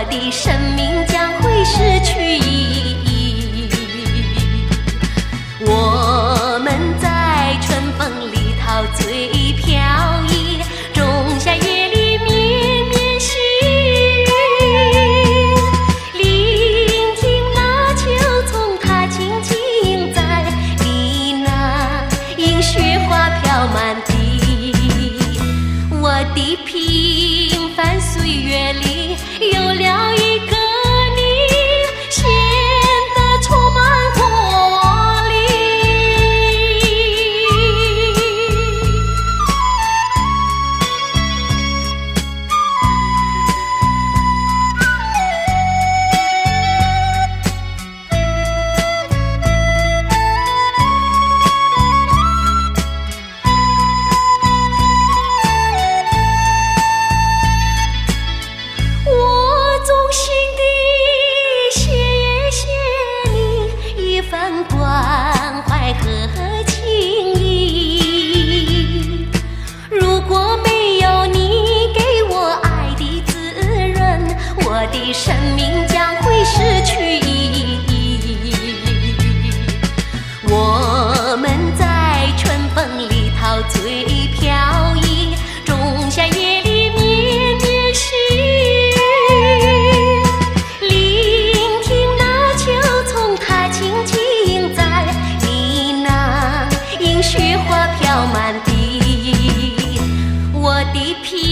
的生命将会失去意义。我们在春风里陶醉飘逸，仲夏夜里绵绵细雨，聆听那秋丛它轻轻在呢喃，映雪花飘满地。我的平凡岁月里有了一个你，显得充满活力。我衷心地谢你一份关怀和情谊。如果没有你给我爱的滋润，我的生命将会失去意义。我们在春风里陶醉飘逸，仲夏夜里绵绵细雨，聆听那秋丛它轻轻在呢喃，映雪花飘满地。我的